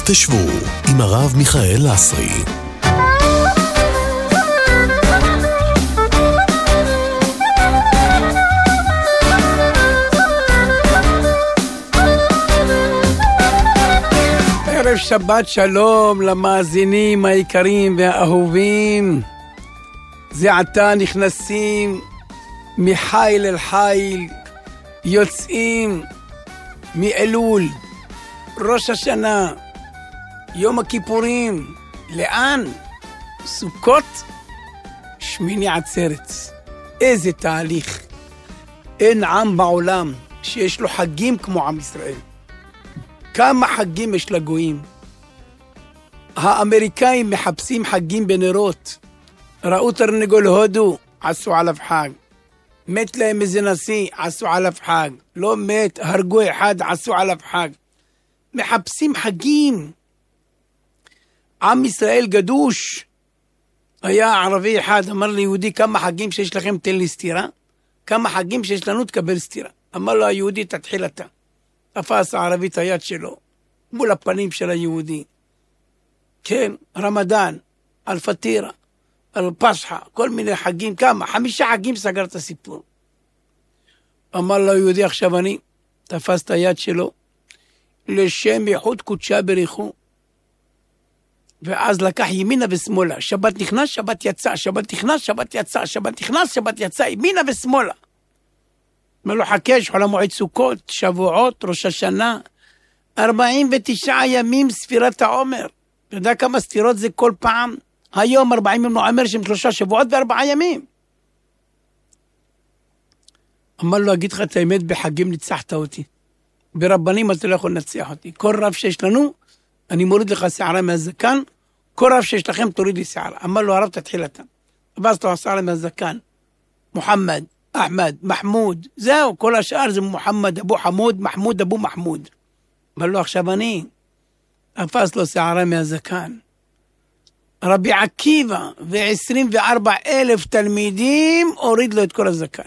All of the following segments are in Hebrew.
תחתשבו עם הרב מיכאל לסרי. ערב שבת שלום למאזינים היקרים והאהובים. זה עתה נכנסים מחיל אל חיל, יוצאים מאלול, ראש השנה, יום הכיפורים. לאן? סוכות, שמיני עצרת. איזה תהליך. אין עם בעולם שיש לו חגים כמו עם ישראל. כמה חגים יש לגויים. האמריקאים מחפשים חגים בנרות. ראו תרנגול הודו, עשו עליו חג. מת להם איזה נשיא, עשו עליו חג. לא מת, הרגו אחד, עשו עליו חג. מחפשים חגים. עם ישראל גדוש. היה ערבי אחד, אמר ליהודי, כמה חגים שיש לכם תן לי סתירה? כמה חגים שיש לנו תקבל סתירה? אמר לו היהודי, תתחיל אתה. תפס הערבי את היד שלו, מול הפנים של היהודי. כן, רמדאן, על פטירה, על פסחה, כל מיני חגים, כמה? 5 חגים סגר את הסיפור. אמר לו היהודי, עכשיו אני, תפס את היד שלו, לשם ייחוד קודשה בריחו, ואז לקח ימינה ושמאלה, שבת נכנס, שבת יצא, שבת נכנס, שבת יצא, שבת נכנס, שבת יצא, ימינה ושמאלה. אומר לו, חכה, יש חול המועד סוכות, שבועות, ראש השנה, 49 ימים ספירת העומר. אתה יודע כמה ספירות זה כל פעם? היום 40 ימים העומר שהם 3 שבועות ו4 ימים. אמר לו, אגיד לך את האמת, בחגים ניצחת אותי. ברבנים אתה לא יכול לנצח אותי. כל רב שיש לנו, אני מוריד לך שערה מהזקן, כל רב שיש לכם תוריד לי שערה. אמר לו, הרב תתחיל אתה. ואז אתה שערה מהזקן. מוחמד, אחמד, מחמוד, זהו, כל השאר זה מוחמד, אבו חמוד, מחמוד, אבו מחמוד. אמר לו, עכשיו אני, אפס לו שערה מהזקן. רבי עקיבא ו24,000 תלמידים הוריד לו את כל הזקן.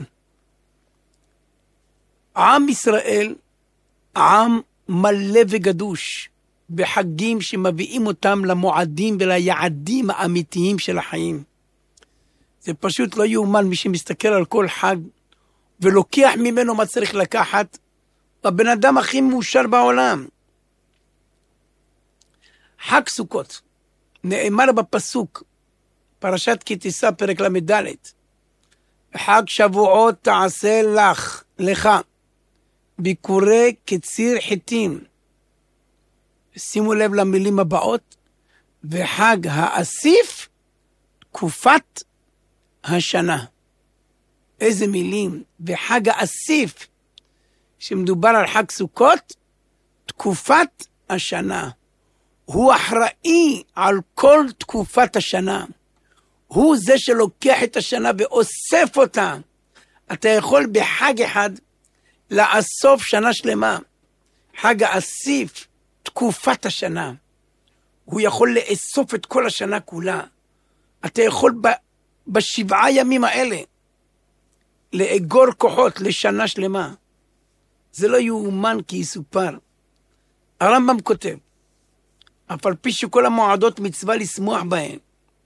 עם ישראל, עם מלא וגדוש, בחגים שמביאים אותם למועדים וליעדים האמיתיים של החיים. זה פשוט לא יאומן. מי שמסתכל על כל חג ולוקח ממנו מה צריך לקחת, הבן אדם הכי מאושר בעולם. חג סוכות, נאמר בפסוק, פרשת כי תישא פרק למד, חג שבועות תעשה לך, ביקורי קציר חיטים. שימו לב למילים הבאות, וחג האסיף, תקופת השנה. איזה מילים. וחג האסיף, שמדובר על חג סוכות, תקופת השנה. הוא אחראי על כל תקופת השנה. הוא זה שלוקח את השנה ואוסף אותה. אתה יכול בחג אחד לאסוף שנה שלמה. חג האסיף, תקופת השנה. הוא יכול לאסוף את כל השנה כולה. אתה יכול ב7 ימים האלה לאגור כוחות לשנה שלמה. זה לא יאומן כי יסופר. הרמב"ם כותב, אף על פי שכל המועדות מצווה לשמוח בהן,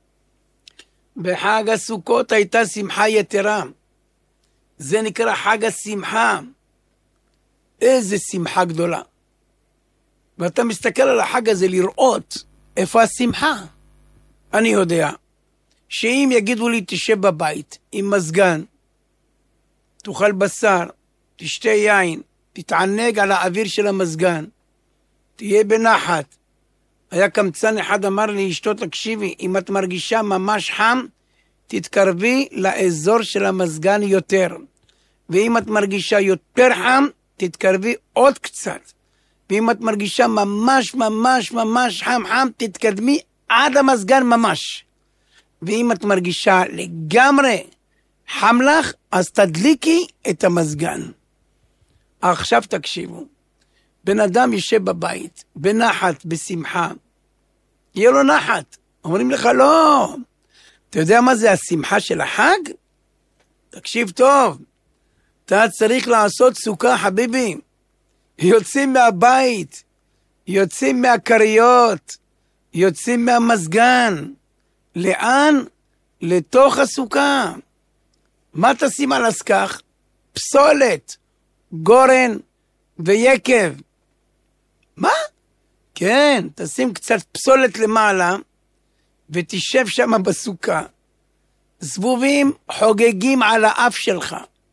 בחג הסוכות הייתה שמחה יתרה. זה נקרא חג השמחה. איזה שמחה גדולה. ואתה מסתכל על החג הזה לראות איפה השמחה. אני יודע שאם יגידו לי תשב בבית עם מזגן, תאכל בשר, תשתה יין, תתענג על האוויר של המזגן, תהיה בנחת. היה קמצן אחד אמר לי, אשתו תקשיבי, אם את מרגישה ממש חם, תתקרבי לאזור של המזגן יותר. ואם את מרגישה יותר חם, תתקרבי עוד קצת. ואם את מרגישה ממש ממש ממש חם, תתקדמי עד המזגן ממש. ואם את מרגישה לגמרי חם לך, אז תדליקי את המזגן. עכשיו תקשיבו. בן אדם יושב בבית, בנחת, בשמחה. יהיה לו נחת. אומרים לך לא. אתה יודע מה זה השמחה של החג? תקשיב טוב. אתה צריך לעשות סוכה, חביבי. יוצאים מהבית, יוצאים מהקריות, יוצאים מהמסגן. לאן? לתוך הסוכה. מה תשים על הסכך? פסולת, גורן ויקב. מה? כן, תשים קצת פסולת למעלה, ותשב שם בסוכה. זבובים חוגגים על האף שלך.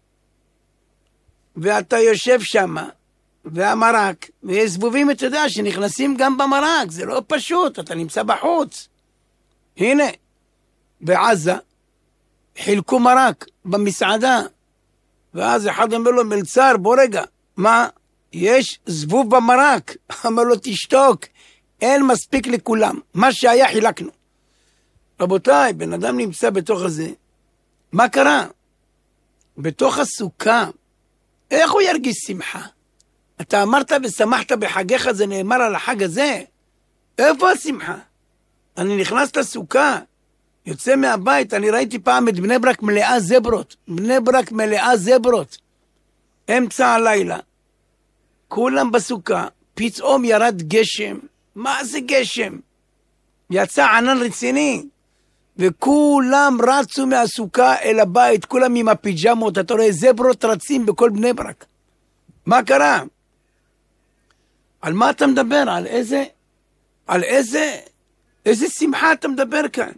ואתה יושב שם, והמרק, ויש זבובים, אתה יודע, שנכנסים גם במרק, זה לא פשוט, אתה נמצא בחוץ. הנה, בעזה, חילקו מרק במסעדה, ואז אחד אומר לו, מלצר, בוא רגע, מה? יש זבוב במרק. אמר לו, תשתוק, אין מספיק לכולם, מה שהיה חילקנו. רבותיי, בן אדם נמצא בתוך הזה, מה קרה? בתוך הסוכה, איך הוא ירגיש שמחה? אתה אמרת ושמחת בחגיך, זה נאמר על החג הזה. איפה השמחה? אני נכנס לסוכה, יוצא מהבית, אני ראיתי פעם את בני ברק מלאה זברות. בני ברק מלאה זברות. אמצע הלילה, כולם בסוכה, פתאום ירד גשם. מה זה גשם? יצא ענן רציני. וכולם רצו מהסוכה אל הבית, כולם עם הפיג'מות, אתה רואה זברות רצים בכל בני ברק. מה קרה? על מה אתה מדבר? על איזה שמחה אתה מדבר כאן?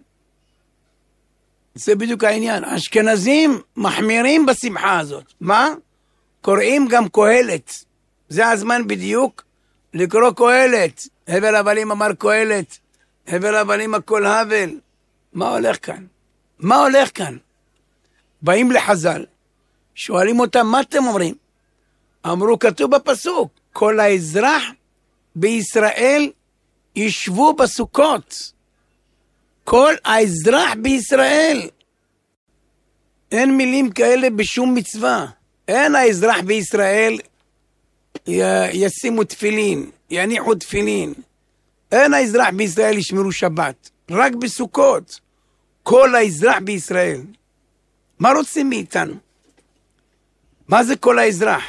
זה בדיוק העניין. אשכנזים מחמירים בשמחה הזאת. מה? קוראים גם קהלת. זה הזמן בדיוק לקרוא קהלת. הבל הבלים אמר קהלת. הבל הבלים הכל הבל. מה הולך כאן? מה הולך כאן? באים לחז"ל, שואלים אותם, מה אתם אומרים? אמרו, כתוב בפסוק, כל האזרח בישראל ישבו בסוכות. כל האזרח בישראל. אין מילים כאלה בשום מצווה. אין האזרח בישראל ישימו תפילין, יניחו תפילין. אין האזרח בישראל ישמרו שבת. רק בסוכות. כל האזרח בישראל. מה רוצים מאיתנו? מה זה כל האזרח?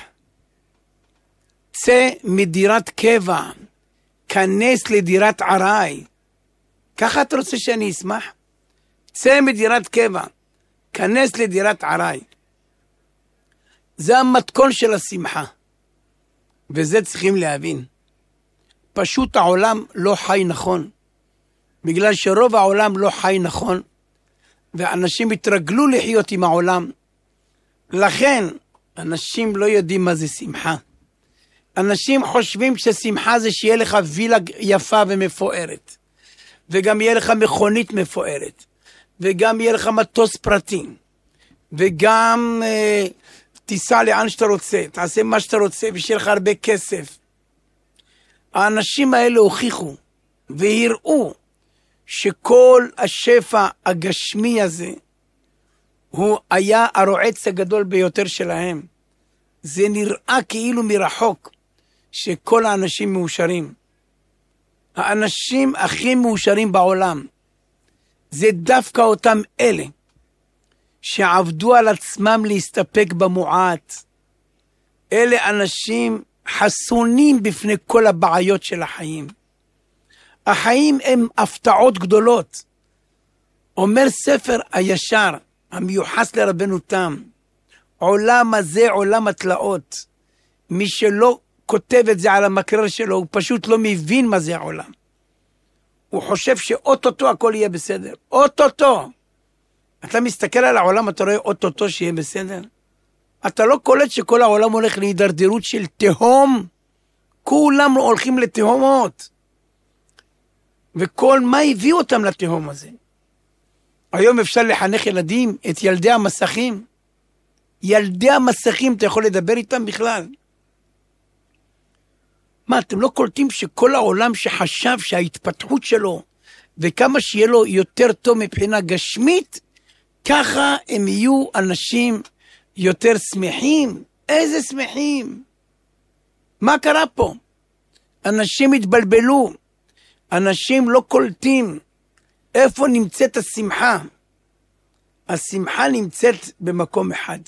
צא מדירת קבע, כנס לדירת עראי. ככה אתה רוצה שאני אשמח? צא מדירת קבע, כנס לדירת עראי. זה המתכון של השמחה. וזה צריכים להבין. פשוט העולם לא חי נכון. בגלל שרוב העולם לא חי נכון, ואנשים התרגלו לחיות עם העולם. לכן, אנשים לא יודעים מה זה שמחה. אנשים חושבים ששמחה זה שיהיה לך וילה יפה ומפוארת, וגם יהיה לך מכונית מפוארת, וגם יהיה לך מטוס פרטי, וגם תיסע לאן שאתה רוצה, תעשה מה שאתה רוצה, ושיהיה לך הרבה כסף. האנשים האלה הוכיחו והראו שכל השפע הגשמי הזה הוא היה הרועץ הגדול ביותר שלהם. זה נראה כאילו מרחוק שכל האנשים מאושרים. האנשים הכי מאושרים בעולם זה דווקא אותם אלה שעבדו על עצמם להסתפק במועט. אלה אנשים חסונים בפני כל הבעיות של החיים. החיים הם הפתעות גדולות. אומר ספר הישר המיוחס לרבנו תם, עולם הזה עולם התלאות. מי שלא כותב את זה על המקרר שלו, הוא פשוט לא מבין מה זה העולם. הוא חושב שאוטוטו הכל יהיה בסדר. אוטוטו. אתה מסתכל על העולם, אתה רואה אוטוטו שיהיה בסדר? אתה לא קולט שכל העולם הולך להידרדרות של תהום? כולם הולכים לתהומות. וכל מה הביא אותם לתהום הזה? היום אפשר לחנך ילדים, את ילדי המסכים. ילדי המסכים, אתה יכול לדבר איתם בכלל? מה, אתם לא קולטים שכל העולם שחשב שההתפתחות שלו, וכמה שיהיה לו יותר טוב מבחינה גשמית, ככה הם יהיו אנשים יותר שמחים? איזה שמחים? מה קרה פה? אנשים התבלבלו. אנשים לא קולטים איפה נמצאת השמחה. השמחה נמצאת במקום אחד.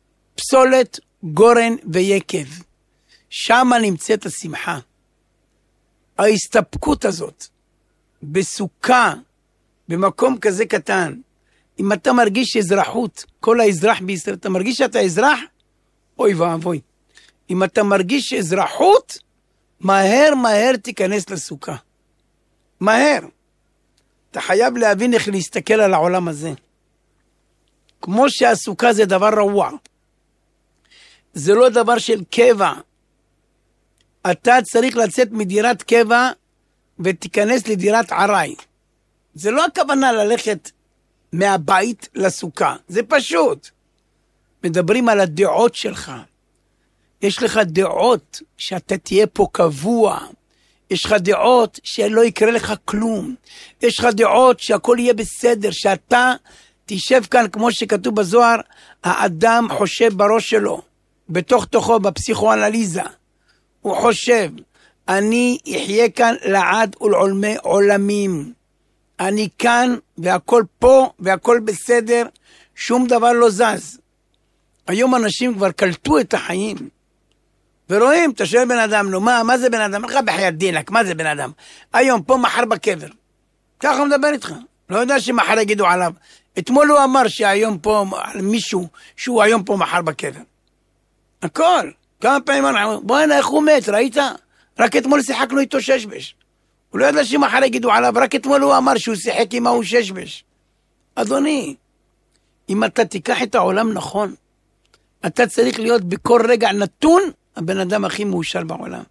פסולת, גורן ויקב. שם נמצאת השמחה. ההסתפקות הזאת, בסוכה, במקום כזה קטן, אם אתה מרגיש אזרחות, כל האזרח בישראל, אתה מרגיש שאתה אזרח? אוי ואבוי. אם אתה מרגיש אזרחות, מהר תיכנס לסוכה. מהר. אתה חייב להבין איך להסתכל על העולם הזה. כמו שהסוכה זה דבר רעוע. זה לא דבר של קבע. אתה צריך לצאת מדירת קבע ותיכנס לדירת עראי. זה לא הכוונה ללכת מהבית לסוכה. זה פשוט. מדברים על הדעות שלך. יש לך דעות שאתה תהיה פה קבוע. יש לך דעות שלא יקרה לך כלום. יש לך דעות שהכל יהיה בסדר, שאתה תשב כאן כמו שכתוב בזוהר, האדם חושב בראש שלו, בתוך תוכו, בפסיכואנליזה. הוא חושב, אני אחיה כאן לעד ולעולמי עולמים. אני כאן והכל פה והכל בסדר, שום דבר לא זז. היום אנשים כבר קלטו את החיים. ורואים, אתה שואל בן אדם, נו, מה זה בן אדם? לך בחיית דינק, מה זה בן אדם? היום פה, מחר בקבר. ככה הוא מדבר איתך. לא יודע שמחר יגידו עליו. אתמול הוא אמר שהיום פה, על מישהו, שהוא היום פה, מחר בקבר. הכל. כמה פעמים אמרו, בוא הנה, איך הוא מת, ראית? רק אתמול שיחקנו איתו ששבש. הוא לא יודע שמחר יגידו עליו, רק אתמול הוא אמר שהוא שיחק עם ההוא ששבש. אדוני, אם אתה תיקח את העולם נכון, אתה צריך להיות בכל רגע נתון, הבן אדם הכי מאושר בעולם.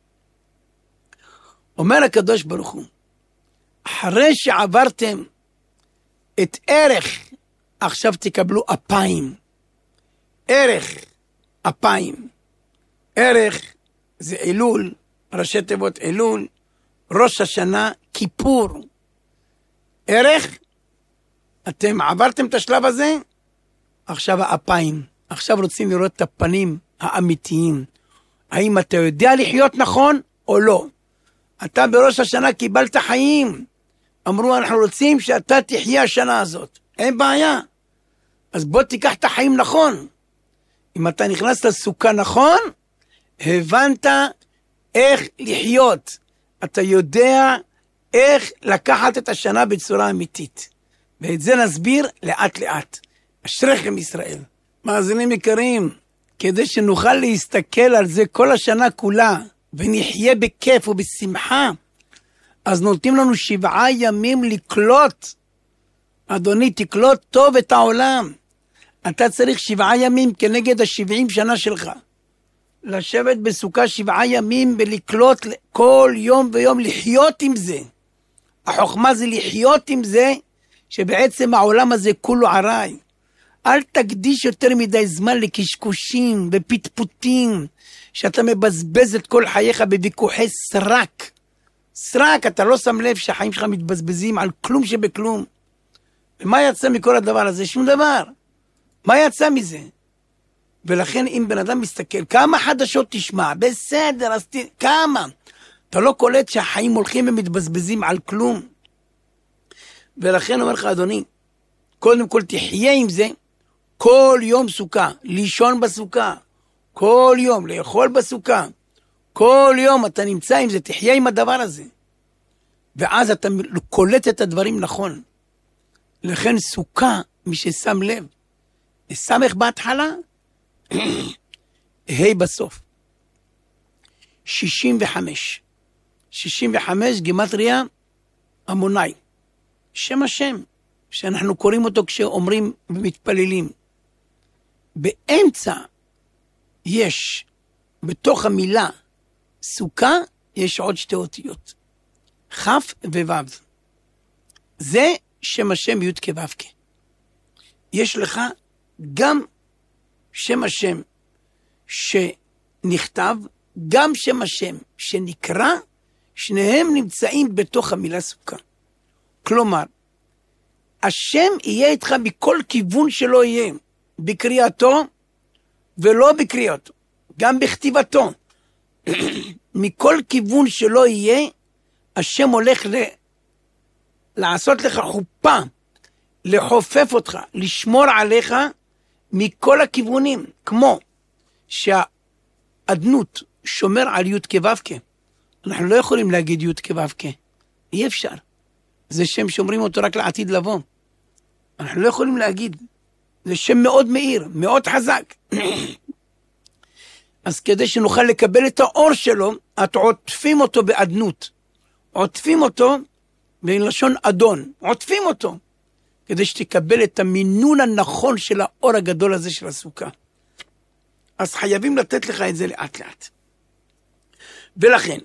אומר הקדוש ברוך הוא, אחרי שעברתם את ערך, עכשיו תקבלו אפיים. ערך, אפיים. ערך זה אלול, ראשי תיבות אלול, ראש השנה, כיפור. ערך, אתם עברתם את השלב הזה, עכשיו האפיים. עכשיו רוצים לראות את הפנים האמיתיים. האם אתה יודע לחיות נכון או לא? אתה בראש השנה קיבלת חיים. אמרו, אנחנו רוצים שאתה תחיה השנה הזאת. אין בעיה. אז בוא תיקח את החיים נכון. אם אתה נכנס לסוכה נכון, הבנת איך לחיות. אתה יודע איך לקחת את השנה בצורה אמיתית. ואת זה נסביר לאט לאט. אשריכם ישראל. מאזינים יקרים, כדי שנוכל להסתכל על זה כל השנה כולה, ונחיה בכיף ובשמחה, אז נותנים לנו 7 ימים לקלוט. אדוני, תקלוט טוב את העולם. אתה צריך 7 ימים כנגד ה70 שנה שלך. לשבת בסוכה 7 ימים ולקלוט כל יום ויום, לחיות עם זה. החוכמה זה לחיות עם זה, שבעצם העולם הזה כולו עראי. אל תקדיש יותר מדי זמן לקשקושים ופטפוטים, שאתה מבזבז את כל חייך בוויכוחי סרק. סרק, אתה לא שם לב שהחיים שלך מתבזבזים על כלום שבכלום. ומה יצא מכל הדבר הזה? שום דבר. מה יצא מזה? ולכן אם בן אדם מסתכל, כמה חדשות תשמע? בסדר, אז כמה? אתה לא קולט שהחיים הולכים ומתבזבזים על כלום. ולכן אומר לך, אדוני, קודם כל תחיה עם זה, כל יום סוכה, לישון בסוכה, כל יום לאכול בסוכה, כל יום אתה נמצא עם זה, תחיה עם הדבר הזה. ואז אתה קולט את הדברים נכון. לכן סוכה, מי ששם לב, סמך בהתחלה, ה' בסוף. 65. 65 גימטריה המוני. שם השם, שאנחנו קוראים אותו כשאומרים ומתפללים. באמצע יש, בתוך המילה סוכה, יש עוד 2 אותיות. כ' וו'. זה שם השם י' כו' כ'. יש לך גם שם השם שנכתב, גם שם השם שנקרא, שניהם נמצאים בתוך המילה סוכה. כלומר, השם יהיה איתך בכל כיוון שלא יהיה, בקריאתו ולא בקריאתו, גם בכתיבתו. מכל כיוון שלא יהיה, השם הולך לעשות לך חופה, לחופף אותך, לשמור עליך מכל הכיוונים, כמו שהאדנות שומר על י' כו' כ', אנחנו לא יכולים להגיד י' כו' אי אפשר. זה שם שאומרים אותו רק לעתיד לבוא. אנחנו לא יכולים להגיד. זה שם מאוד מאיר, מאוד חזק. אז כדי שנוכל לקבל את האור שלו, את עוטפים אותו בעדנות. עוטפים אותו בלשון אדון. עוטפים אותו. כדי שתקבל את המינון הנכון של האור הגדול הזה של הסוכה. אז חייבים לתת לך את זה לאט לאט. ולכן,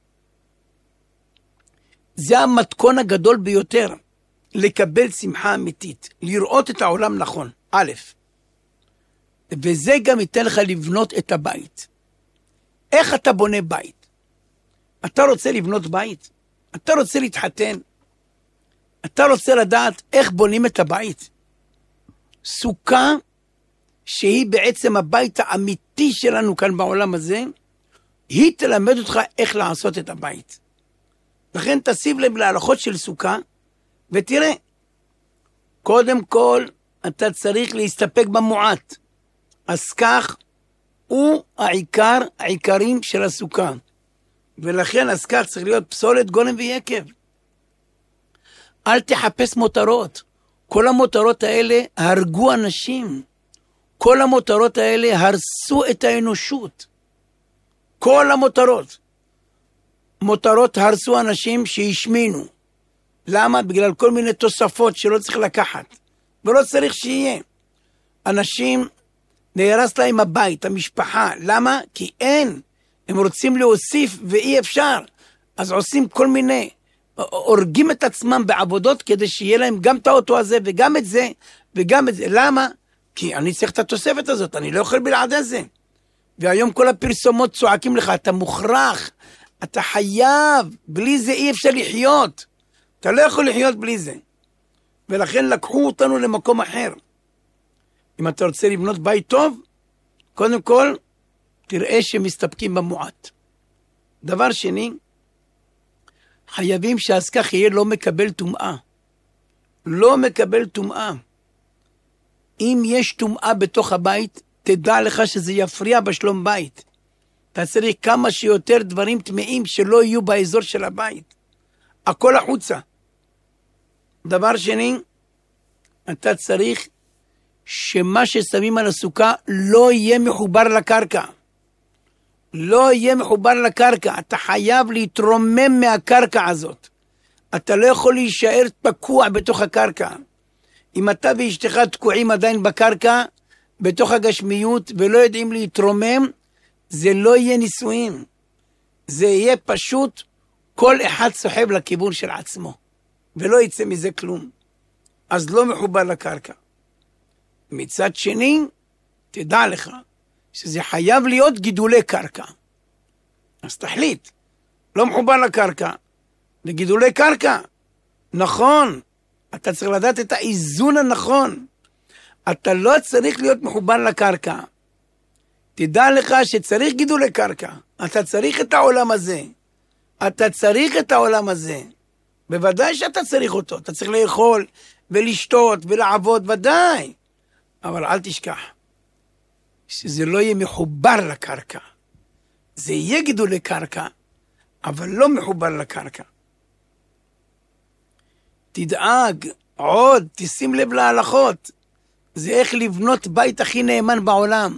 זה המתכון הגדול ביותר לקבל שמחה אמיתית, לראות את העולם נכון, א', וזה גם ייתן לך לבנות את הבית. איך אתה בונה בית? אתה רוצה לבנות בית? אתה רוצה להתחתן? אתה רוצה לדעת איך בונים את הבית? סוכה, שהיא בעצם הבית האמיתי שלנו כאן בעולם הזה, היא תלמד אותך איך לעשות את הבית. לכן תשים לב להלכות של סוכה, ותראה, קודם כל אתה צריך להסתפק במועט. אז כך הוא העיקרים של הסוכה. ולכן אז כך צריך להיות פסולת, גולם ויקב. אל תחפש מותרות. כל המותרות האלה הרגו אנשים. כל המותרות האלה הרסו את האנושות. כל המותרות. מותרות הרסו אנשים שהשמינו. למה? בגלל כל מיני תוספות שלא צריך לקחת. ולא צריך שיהיה. אנשים נהרס להם הבית, המשפחה. למה? כי אין. הם רוצים להוסיף ואי אפשר. אז עושים כל מיני, הורגים את עצמם בעבודות כדי שיהיה להם גם את האוטו הזה וגם את זה וגם את זה. למה? כי אני צריך את התוספת הזאת, אני לא יכול בלעד זה. והיום כל הפרסומות צועקים לך, אתה מוכרח, אתה חייב, בלי זה אי אפשר לחיות. אתה לא יכול לחיות בלי זה. ולכן לקחו אותנו למקום אחר. אם אתה רוצה לבנות בית טוב, קודם כל, תראה שמסתפקים במועט. דבר שני, חייבים שהסכך יהיה לא מקבל טומאה. לא מקבל טומאה. אם יש טומאה בתוך הבית, תדע לך שזה יפריע בשלום בית. אתה צריך כמה שיותר דברים טמאים שלא יהיו באזור של הבית. הכל החוצה. דבר שני, אתה צריך שמה ששמים על הסוכה לא יהיה מחובר לקרקע. לא יהיה מחובר לקרקע. אתה חייב להתרומם מהקרקע הזאת. אתה לא יכול להישאר תקוע בתוך הקרקע. אם אתה ואשתך תקועים עדיין בקרקע, בתוך הגשמיות, ולא יודעים להתרומם, זה לא יהיה נישואים. זה יהיה פשוט כל אחד סוחב לכיוון של עצמו. ולא יצא מזה כלום. אז לא מחובר לקרקע. מצד שני, תדע לך, שזה חייב להיות גידולי קרקע. אז תחליט, לא מחובר לקרקע, לגידולי קרקע. נכון, אתה צריך לדעת את האיזון הנכון. אתה לא צריך להיות מחובר לקרקע. תדע לך שצריך גידולי קרקע. אתה צריך את העולם הזה. אתה צריך את העולם הזה. בוודאי שאתה צריך אותו. אתה צריך לאכול ולשתות ולעבוד, ודאי. אבל אל תשכח שזה לא יהיה מחובר לקרקע. זה יהיה גידולי קרקע, אבל לא מחובר לקרקע. תדאג עוד, תשים לב להלכות. זה איך לבנות בית הכי נאמן בעולם.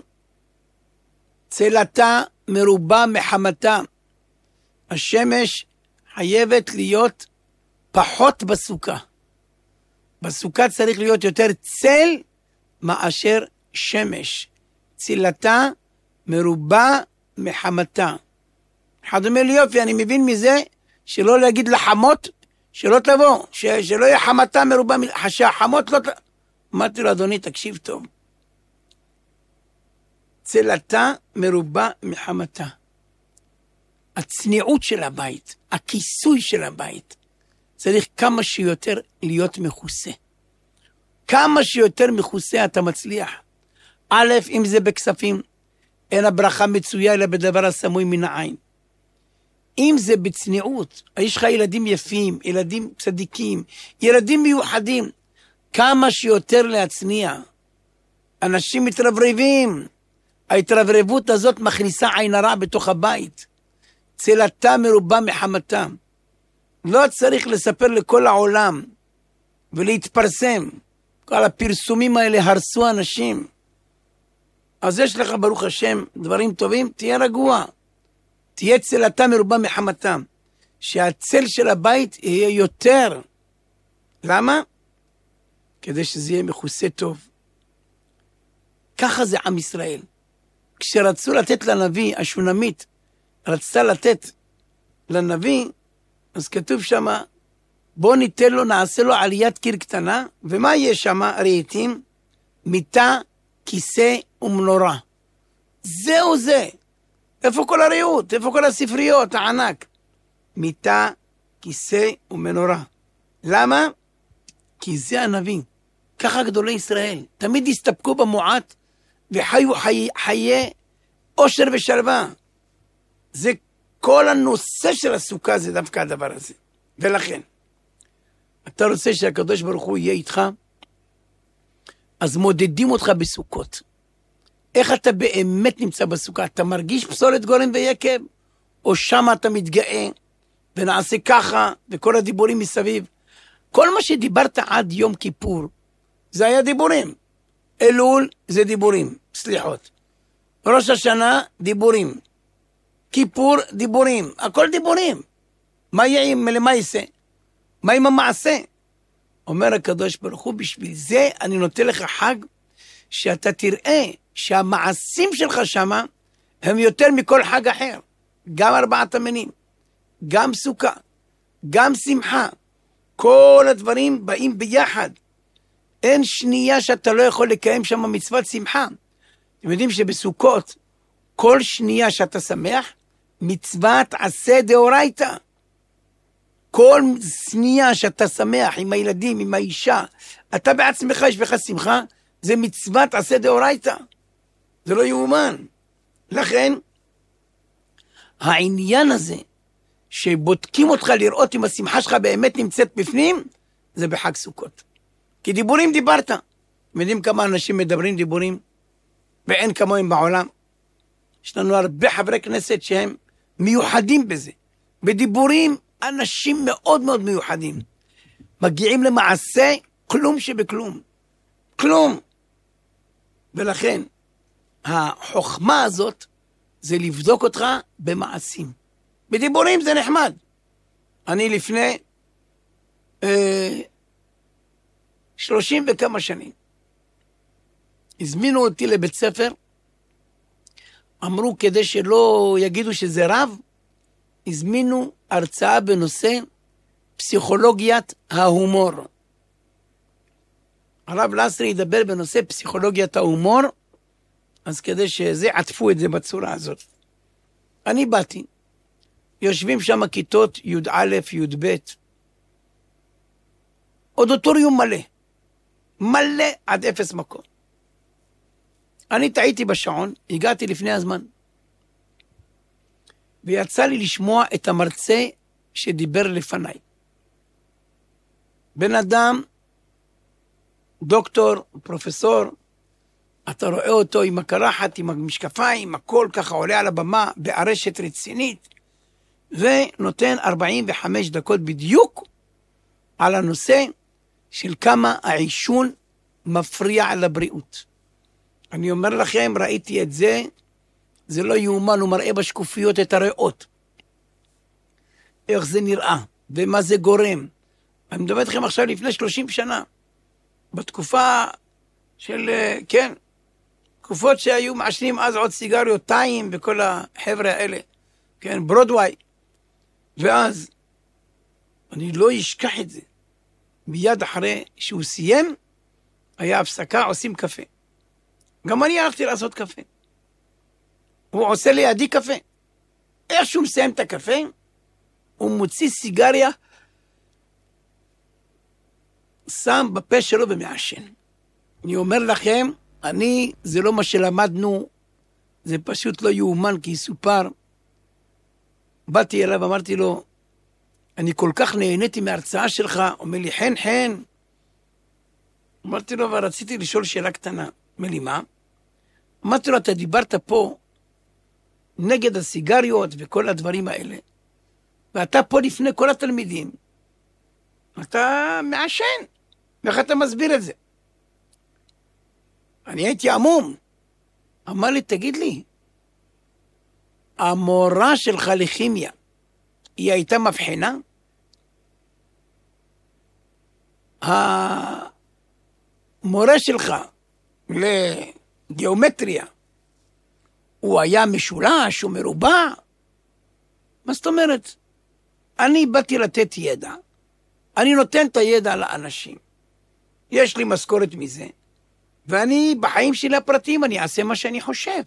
צלתה מרובה מחמתה. השמש חייבת להיות פחות בסוכה. בסוכה צריך להיות יותר צל מאשר שמש. צלתה מרובה מחמתה. אחד אומר לי יופי, אני מבין מזה שלא להגיד לחמות, שלא תבוא, שלא יהיה חמתה מרובה, שהחמות לא... אמרתי לו, אדוני, תקשיב טוב. צלתה מרובה מחמתה. הצניעות של הבית, הכיסוי של הבית, צריך כמה שיותר להיות מכוסה. כמה שיותר מכוסה אתה מצליח. א', אם זה בכספים, אין הברכה מצויה אלא בדבר הסמוי מן העין. אם זה בצניעות, יש לך ילדים יפים, ילדים צדיקים, ילדים מיוחדים, כמה שיותר להצניע. אנשים מתרברבים, ההתרברבות הזאת מכניסה עין הרע בתוך הבית. צלתה מרובה מחמתם. לא צריך לספר לכל העולם ולהתפרסם. כל הפרסומים האלה הרסו אנשים. אז יש לך ברוך השם דברים טובים, תהיה רגוע. תהיה צלתה מרובה מחמתם. שהצל של הבית יהיה יותר. למה? כדי שזה יהיה מכוסה טוב. ככה זה עם ישראל. כשרצו לתת לנביא, השונמית, רצתה לתת לנביא, אז כתוב שמה, בוא ניתן לו, נעשה לו עליית קיר קטנה, ומה יש שמה? רהיטים, מיטה, כיסא ומנורה. זהו זה. איפה כל הרעות? איפה כל הספריות, הענק? מיטה, כיסא ומנורה. למה? כי זה הנביא. ככה גדולי ישראל. תמיד הסתפקו במועט, וחיו חיי אושר ושלווה. זה כל הנושא של הסוכה, זה דווקא הדבר הזה. ולכן, אתה רוצה שהקדוש ברוך הוא יהיה איתך, אז מודדים אותך בסוכות. איך אתה באמת נמצא בסוכה? אתה מרגיש פסולת גורם ויקב? או שמה אתה מתגאה, ונעשה ככה, וכל הדיבורים מסביב? כל מה שדיברת עד יום כיפור, זה היה דיבורים. אלול זה דיבורים, סליחות. ראש השנה, דיבורים. כיפור, דיבורים. הכל דיבורים. מה יהיה עם למעשה? מה עם המעשה? אומר הקדוש ברוך הוא, בשביל זה אני נותן לך חג, שאתה תראה שהמעשים שלך שמה, הם יותר מכל חג אחר. גם 4 המינים, גם סוכה, גם שמחה. כל הדברים באים ביחד. אין שנייה שאתה לא יכול לקיים שם מצוות שמחה. אתם יודעים שבסוכות, כל שנייה שאתה שמח, מצוות עשה דאורייתא. כל שנייה שאתה שמח עם הילדים, עם האישה, אתה בעצמך יש בך שמחה, זה מצוות עשה דאורייתא. זה לא יאומן. לכן, העניין הזה, שבודקים אותך לראות אם השמחה שלך באמת נמצאת בפנים, זה בחג סוכות. כי דיבורים דיברת. אתם יודעים כמה אנשים מדברים דיבורים? ואין כמוהם בעולם. יש לנו הרבה חברי כנסת שהם מיוחדים בזה. בדיבורים אנשים מאוד מאוד מיוחדים. מגיעים למעשה כלום שבכלום. כלום. ולכן, החוכמה הזאת זה לבדוק אותך במעשים. בדיבורים זה נחמד. אני לפני 30 וכמה שנים, הזמינו אותי לבית ספר, אמרו כדי שלא יגידו שזה רב, הזמינו הרצאה בנושא פסיכולוגיית ההומור. הרב לסרי ידבר בנושא פסיכולוגיית ההומור, אז כדי שזה עטפו את זה בצורה הזאת. אני באתי, יושבים שם כיתות י"א, י"ב, אודיטוריום מלא, מלא עד 0 מקום. אני טעיתי בשעון, הגעתי לפני הזמן, ויצא לי לשמוע את המרצה שדיבר לפניי. בן אדם, דוקטור, פרופסור, אתה רואה אותו עם הקרחת, עם המשקפיים, הכל ככה עולה על הבמה, בארשת רצינית, ונותן 45 דקות בדיוק על הנושא של כמה העישון מפריע לבריאות. אני אומר לכם, ראיתי את זה, זה לא יאומן, הוא מראה בשקופיות את הריאות. איך זה נראה, ומה זה גורם. אני מדבר אתכם עכשיו לפני 30 שנה, בתקופה של, כן, תקופות שהיו מעשנים אז עוד סיגריות, טיים וכל החבר'ה האלה, כן, ברודווי. ואז, אני לא אשכח את זה. מיד אחרי שהוא סיים, היה הפסקה, עושים קפה. גם אני הלכתי לעשות קפה. הוא עושה לידי קפה. איך שהוא מסיים את הקפה, הוא מוציא סיגריה, שם בפה שלו ומעשן. אני אומר לכם, זה לא מה שלמדנו, זה פשוט לא יאומן, כי סופר. באתי אליו, אמרתי לו, אני כל כך נהניתי מההרצאה שלך, אומר לי, חן, חן. אמרתי לו, אבל רציתי לשאול שאלה קטנה. אומר לי, מה? אמרתי לו, אתה דיברת פה נגד הסיגריות וכל הדברים האלה, ואתה פה לפני כל התלמידים, אתה מעשן, ואיך אתה מסביר את זה? אני הייתי עמום. אמר לי, תגיד לי, המורה שלך לכימיה, היא הייתה מבחינה? המורה שלך לגיאומטריה, הוא היה משולש או מרובע? מה זאת אומרת? אני באתי לתת ידע. אני נותן את הידע לאנשים. יש לי משכורת מזה. ואני בחיים שלי הפרטיים, אני אעשה מה שאני חושב.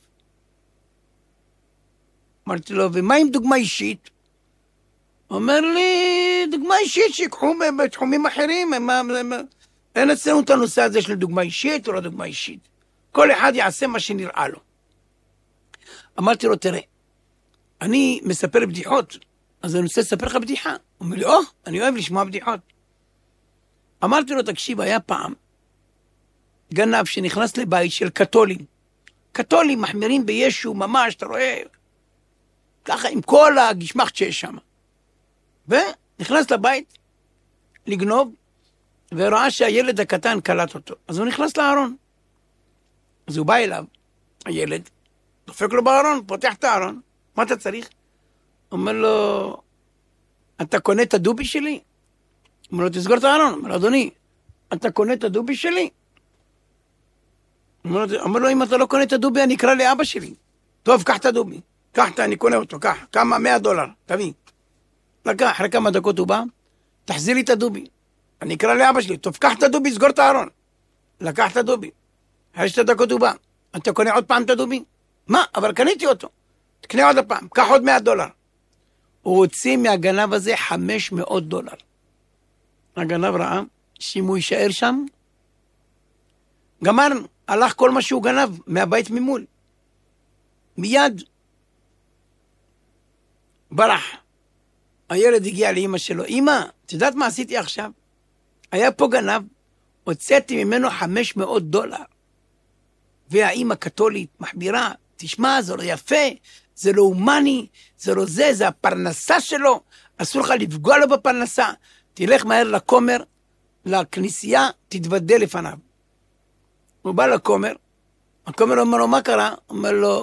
אמרתי לו, ומה עם דוגמה אישית? אומר לי, דוגמה אישית שיקחו בתחומים אחרים. אין אצלנו את הנושא הזה של דוגמה אישית או לא דוגמה אישית. כל אחד יעשה מה שנראה לו. אמרתי לו, תראה, אני מספר בדיחות, אז אני רוצה לספר לך בדיחה. הוא אומר לי, אני אוהב לשמוע בדיחות. אמרתי לו, תקשיב, היה פעם גנב שנכנס לבית של קתולים. קתולים מחמירים בישו ממש, אתה רואה, ככה עם כל הגשמחת שיש שם. ונכנס לבית לגנוב, וראה שהילד הקטן קלט אותו. אז הוא נכנס לארון. אז הוא בא אליו, הילד, דופק לו בארון, פותח את הארון. מה אתה צריך? אומר לו, אתה קונה את הדובי שלי? אומר לו, תסגור את הארון. אומר לו, אדוני, אתה קונה את הדובי שלי? אומר לו, אם אתה לא קונה את הדובי, אני אקרא לאבא שלי. טוב, קח את הדובי. קח, אני קונה אותו, קח. כמה? $100, תביא. לקח, אחרי כמה דקות הוא בא, תחזיר לי את הדובי. אני אקרא לאבא שלי. טוב, קח את הדובי, סגור את הארון. לקח את הדובי. אחרי 2 דקות הוא בא. אתה קונה עוד פעם את הדובי? מה? אבל קניתי אותו. תקנה עוד הפעם, קח עוד $100. הוא הוציא מהגנב הזה $500. הגנב ראה שאם הוא יישאר שם, גמרנו, הלך כל מה שהוא גנב מהבית ממול. מיד ברח. הילד הגיע לאמא שלו, אמא, את יודעת מה עשיתי עכשיו? היה פה גנב, הוצאתי ממנו $500. והאמא קתולית מחבירה, תשמע, זה לא יפה, זה לא הומני, זה לא זה הפרנסה שלו, אסור לך לפגוע לו בפרנסה, תלך מהר לכומר, לכנסייה, תתוודה לפניו. הוא בא לכומר, הכומר אומר לו, מה קרה? אומר לו,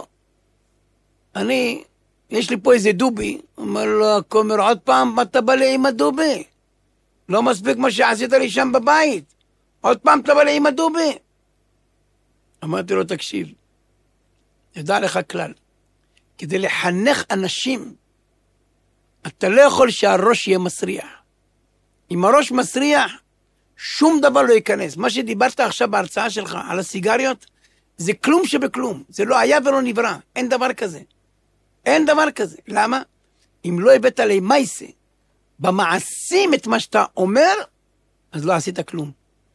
יש לי פה איזה דובי. אומר לו, הכומר, עוד פעם, מה אתה בא לי עם הדובי? לא מספיק מה שעשית לי שם בבית, עוד פעם אתה בא לי עם הדובי. אמרתי לו, תקשיב, ידע לך כלל, כדי לחנך אנשים, אתה לא יכול שהראש יהיה מסריח. אם הראש מסריח, שום דבר לא ייכנס. מה שדיברת עכשיו בהרצאה שלך על הסיגריות, זה כלום שבכלום. זה לא היה ולא נברא. אין דבר כזה. אין דבר כזה. למה? אם לא הבאת לי מייסה, במעשים את מה שאתה אומר, אז לא עשית כלום.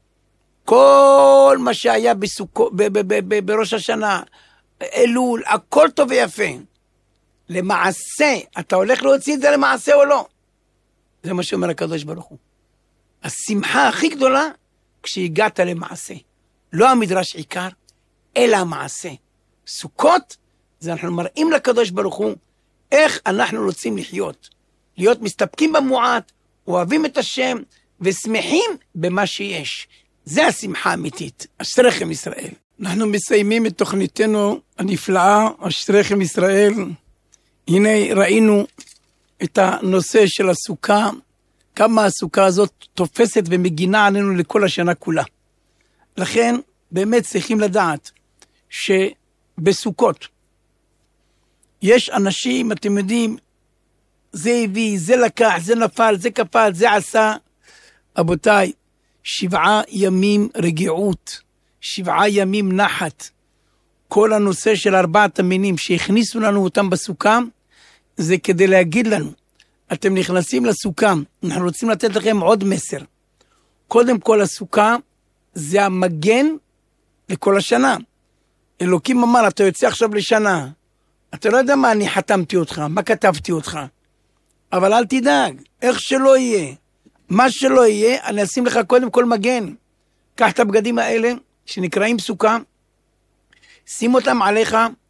כל מה שהיה בראש השנה, אלול, הכל טוב ויפה. למעשה, אתה הולך להוציא את זה למעשה או לא? זה מה שאומר הקדוש ברוך הוא. השמחה הכי גדולה, כשהגעת למעשה. לא המדרש עיקר, אלא המעשה. סוכות, זה אנחנו מראים לקדוש ברוך הוא, איך אנחנו רוצים לחיות. להיות מסתפקים במועט, אוהבים את השם, ושמחים במה שיש. זה השמחה האמיתית. אשריכם ישראל. אנחנו מסיימים את תוכניתנו הנפלאה, אשריכם ישראל. הנה ראינו את הנושא של הסוכה, כמה הסוכה הזאת תופסת ומגינה עלינו לכל השנה כולה. לכן באמת צריכים לדעת שבסוכות יש אנשים, אתם יודעים, זה הביא, זה לקח, זה נפל, זה כפל, זה עשה. אבותיי, 7 ימים רגיעות, 7 ימים נחת. כל הנושא של 4 המינים שהכניסו לנו אותם בסוכה, זה כדי להגיד לנו, אתם נכנסים לסוכה, אנחנו רוצים לתת לכם עוד מסר. קודם כל הסוכה זה המגן לכל השנה. אלוקים אמר, אתה יוצא עכשיו לשנה, אתה לא יודע מה אני חתמתי אותך, מה כתבתי אותך, אבל אל תדאג, איך שלא יהיה, מה שלא יהיה, אני אשים לך קודם כל מגן. קח את הבגדים האלה, שנקראים סוכה, שים אותם עליך,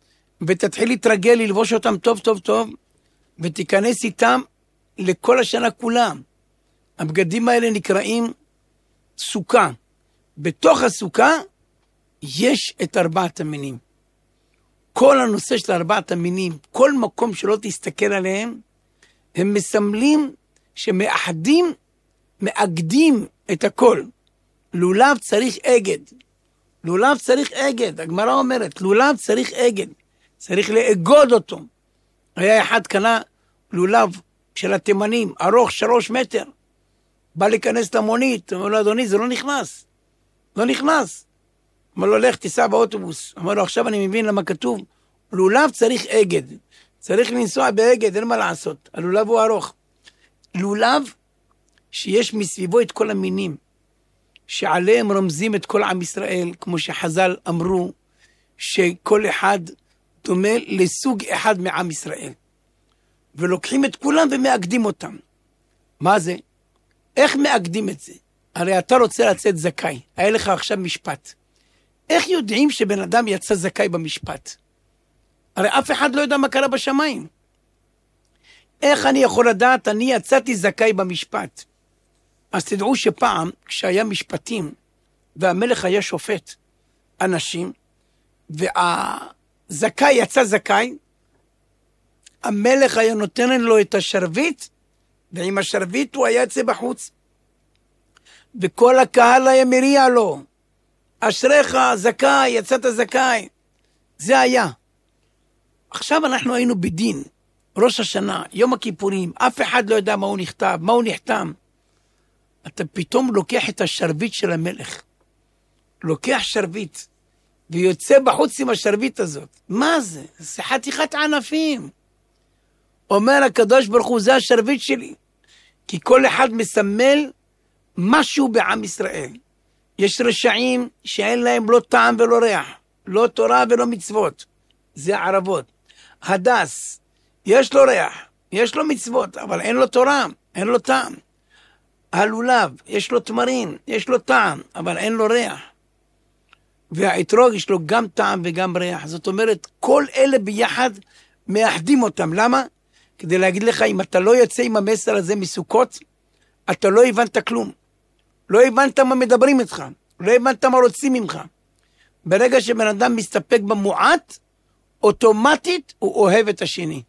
ותתחיל להתרגל ללבוש אותם טוב טוב טוב, ותיכנס איתם לכל השנה כולם. הבגדים האלה נקראים סוכה. בתוך הסוכה יש את 4 המינים. כל הנושא של 4 המינים, כל מקום שלא תסתכל עליהם, הם מסמלים שמאחדים, מאגדים את הכל. לולב צריך אגד. לולב צריך אגד. הגמרא אומרת, לולב צריך אגד. צריך לאגוד אותו. היה אחד קנה לולב של התימנים, ארוך 3 מטר. בא להיכנס למונית, אמר לו, אדוני, זה לא נכנס. לא נכנס. אמר לו, לך, תיסע באוטובוס. אמר לו, עכשיו אני מבין למה כתוב, לולב צריך אגד. צריך לנסוע באגד, אין מה לעשות. הלולב הוא ארוך. לולב שיש מסביבו את כל המינים, שעליהם רומזים את כל עם ישראל, כמו שחז"ל אמרו, שכל אחד דומה לסוג אחד מעם ישראל. ולוקחים את כולם ומאגדים אותם. מה זה? איך מאגדים את זה? הרי אתה רוצה לצאת זכאי, היה לך עכשיו משפט. איך יודעים שבן אדם יצא זכאי במשפט? הרי אף אחד לא יודע מה קרה בשמיים. איך אני יכול לדעת, אני יצאתי זכאי במשפט? אז תדעו שפעם, כשהיה משפטים, והמלך היה שופט אנשים, והזכאי יצא זכאי, המלך היה נותן לו את השרביט, ועם השרביט הוא היה יצא בחוץ. וכל הקהל היה מריע לו, אשריך, זכאי, יצאת זכאי. זה היה. עכשיו אנחנו היינו בדין, ראש השנה, יום הכיפורים, אף אחד לא יודע מה הוא נכתב, מה הוא נחתם. אתה פתאום לוקח את השרביט של המלך, לוקח שרביט, ויוצא בחוץ עם השרביט הזאת. מה זה? זה חתיכת ענפים. אומר הקדוש ברוך הוא, זה השרביט שלי. כי כל אחד מסמל משהו בעם ישראל. יש רשעים שאין להם לא טעם ולא ריח, לא תורה ולא מצוות. זה ערבות. הדס, יש לו ריח, יש לו מצוות, אבל אין לו תורה, אין לו טעם. הלולב, יש לו תמרים, יש לו טעם, אבל אין לו ריח. והאתרוג יש לו גם טעם וגם ריח. זאת אומרת, כל אלה ביחד מאחדים אותם. למה? כדי להגיד לך, אם אתה לא יוצא עם המסר הזה מסוכות, אתה לא הבנת כלום. לא הבנת מה מדברים איתך. לא הבנת מה רוצים ממך. ברגע שבן אדם מסתפק במועט, אוטומטית הוא אוהב את השני.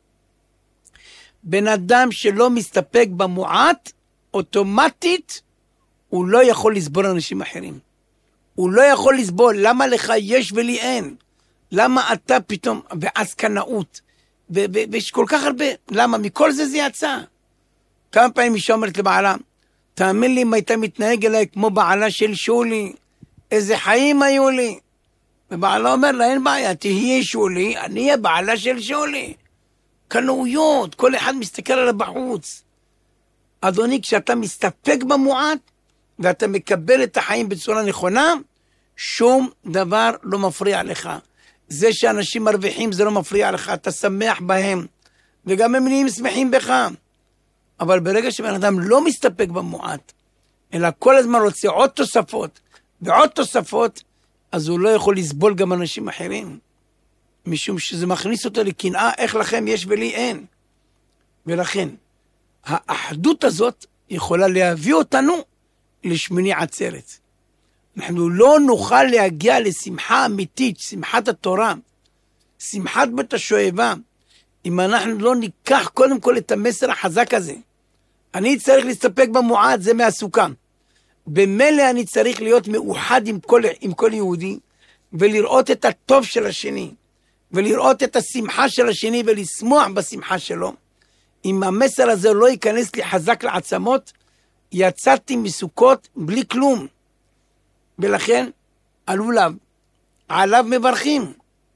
בן אדם שלא מסתפק במועט, אוטומטית הוא לא יכול לסבול אנשים אחרים. הוא לא יכול לסבול, למה לך יש ולי אין? למה אתה פתאום, ואז קנאות, ויש כל כך הרבה, למה? מכל זה יצא. כמה פעמים אישה אומרת לבעלה, תאמין לי אם היית מתנהג אליי כמו בעלה של שולי, איזה חיים היו לי. ובעלה אומר לה, אין בעיה, תהיה שולי, אני אהיה בעלה של שולי. קנאויות, כל אחד מסתכל עליו בחוץ. אדוני, כשאתה מסתפק במועט, ואתה מקבל את החיים בצורה נכונה, שום דבר לא מפריע לך. זה שאנשים מרוויחים זה לא מפריע לך, אתה שמח בהם, וגם הם נהיים שמחים בך. אבל ברגע שבן אדם לא מסתפק במועט, אלא כל הזמן רוצה עוד תוספות, ועוד תוספות, אז הוא לא יכול לסבול גם אנשים אחרים. משום שזה מכניס אותו לקנאה, איך לכם יש ולי אין. ולכן, האחדות הזאת יכולה להביא אותנו לשמיני עצרת. אנחנו לא נוכל להגיע לשמחה אמיתית, שמחת התורה, שמחת בית השואבה, אם אנחנו לא ניקח קודם כל את המסר החזק הזה. אני צריך להסתפק במועט, זה מהסוכה. במילא אני צריך להיות מאוחד עם כל יהודי, ולראות את הטוב של השני, ולראות את השמחה של השני, ולשמוח בשמחה שלו. אם המסר הזה לא ייכנס לי חזק לעצמות, יצאתי מסוכות בלי כלום. ולכן, הלולב, עליו מברכים.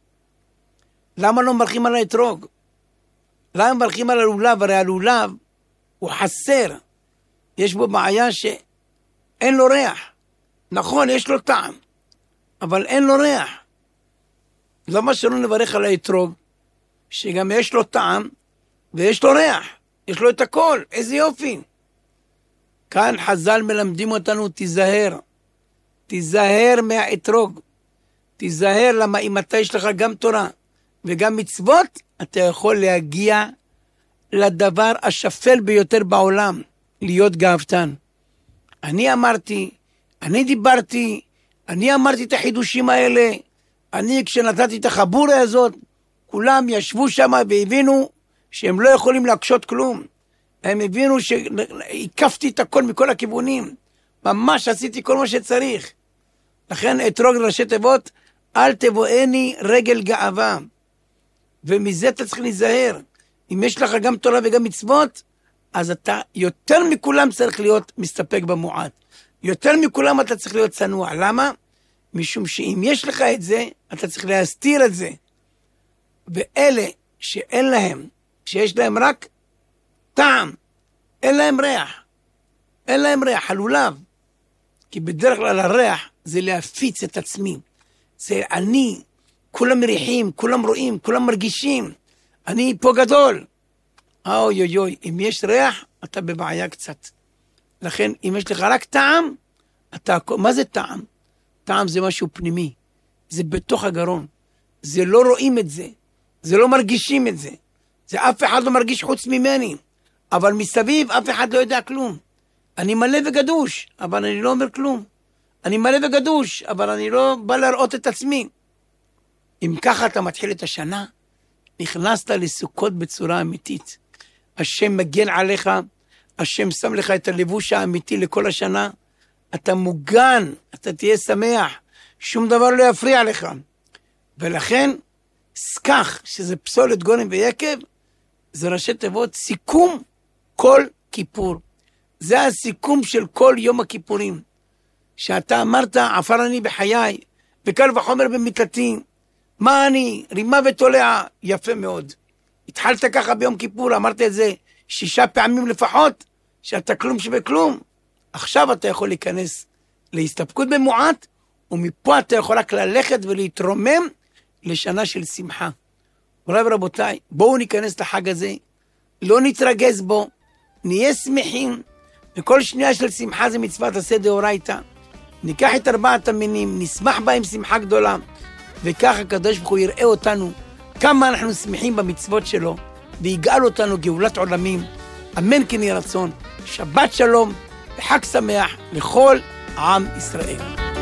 למה לא מברכים על האתרוג? למה מברכים על הלולב? הרי הלולב הוא חסר. יש בו בעיה שאין לו ריח. נכון, יש לו טעם, אבל אין לו ריח. למה שלא נברך על האתרוג, שגם יש לו טעם, ויש לו ריח, יש לו את הכל, איזה יופי. כאן חז"ל מלמדים אותנו, תיזהר, תיזהר מהאתרוג, תיזהר, למה אם אתה יש לך גם תורה, וגם מצוות, אתה יכול להגיע לדבר השפל ביותר בעולם, להיות גאוותן. אני אמרתי, אני דיברתי, אני אמרתי את החידושים האלה, אני כשנתתי את החבורה הזאת, כולם ישבו שם והבינו שהם לא יכולים להקשות כלום. הם הבינו שהקפתי את הכל מכל הכיוונים. ממש עשיתי כל מה שצריך. לכן אתרוג לראשי תיבות, אל תבואני רגל גאווה. ומזה אתה צריך להיזהר. אם יש לך גם תורה וגם מצוות, אז אתה יותר מכולם צריך להיות מסתפק במועט. יותר מכולם אתה צריך להיות צנוע. למה? משום שאם יש לך את זה, אתה צריך להסתיר את זה. ואלה שאין להם, שיש להם רק טעם, אין להם ריח. אין להם ריח, הלולב. כי בדרך כלל הריח זה להפיץ את עצמי. זה אני, כולם מריחים, כולם רואים, כולם מרגישים. אני פה גדול. אוי אוי אוי, אם יש ריח, אתה בבעיה קצת. לכן, אם יש לך רק טעם, מה זה טעם? טעם זה משהו פנימי. זה בתוך הגרון. זה לא רואים את זה. זה לא מרגישים את זה. זה אף אחד לא מרגיש חוץ ממני. אבל מסביב אף אחד לא יודע כלום. אני מלא וגדוש, אבל אני לא אומר כלום. אני מלא וגדוש, אבל אני לא בא להראות את עצמי. אם ככה אתה מתחיל את השנה, נכנסת לסוכות בצורה אמיתית. השם מגן עליך, השם שם לך את הלבוש האמיתי לכל השנה, אתה מוגן, אתה תהיה שמח, שום דבר לא יפריע לך. ולכן, סכך, שזה פסולת גורן ויקב, זה ראשי תיבות סיכום כל כיפור. זה הסיכום של כל יום הכיפורים. שאתה אמרת, עפר אני בחיי, וקל וחומר במיתתי. מה אני? רימה ותולע. יפה מאוד. התחלת ככה ביום כיפור, אמרת את זה 6 פעמים לפחות, שאתה כלום שבכלום. עכשיו אתה יכול להיכנס להסתפקות במועט, ומפה אתה יכול רק ללכת ולהתרומם לשנה של שמחה. רבותיי, בואו ניכנס לחג הזה, לא נתרגז בו, נהיה שמחים, וכל שנייה של שמחה זה מצוות עשה דאורייתא. ניקח את 4 המינים, נשמח בהם שמחה גדולה, וכך הקדוש ברוך הוא יראה אותנו, כמה אנחנו שמחים במצוות שלו, ויגאל אותנו גאולת עולמים. אמן כן יהי רצון. שבת שלום וחג שמח לכל עם ישראל.